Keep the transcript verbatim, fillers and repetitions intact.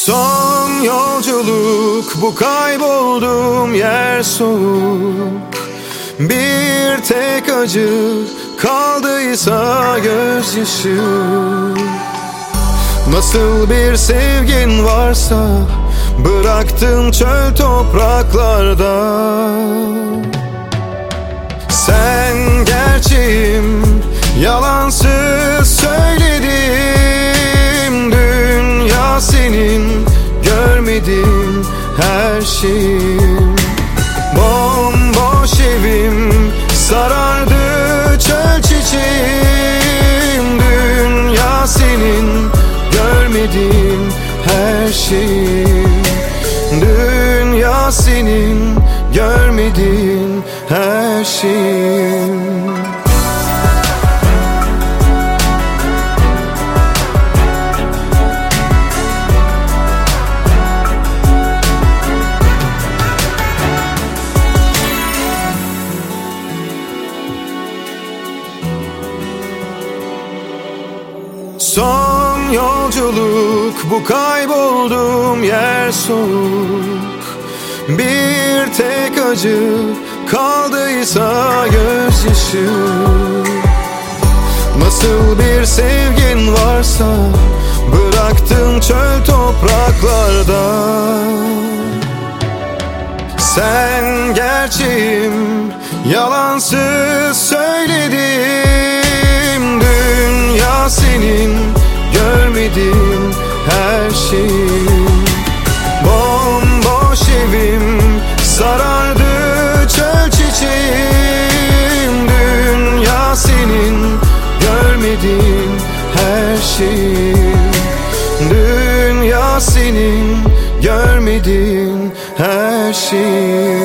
Son yolculuk, bu kaybolduğum yer soğuk. Bir tek acı kaldıysa gözyaşı. Nasıl bir sevgin varsa bıraktın çöl topraklarda. Sen gerçeğim, yalansız söyledim. Dünya senin, görmedim her şeyim. Bomboş evim, sarardı çöl çiçeğim. Dünya senin, görmedim her şeyim. Dünya senin, görmedin her şeyim. Son yolculuk, bu kaybolduğum yer soğuk. Bir tek acı kaldıysa gözyaşı. Nasıl bir sevgin varsa bıraktın çöl topraklarda. Sen gerçeğim, yalansız söyledim. Dünya senin, görmedim her şeyim. Bomboş evim, sarardı çöl çiçeğim. Dünya senin, görmedin her şeyim. Dünya senin, görmedin her şeyim.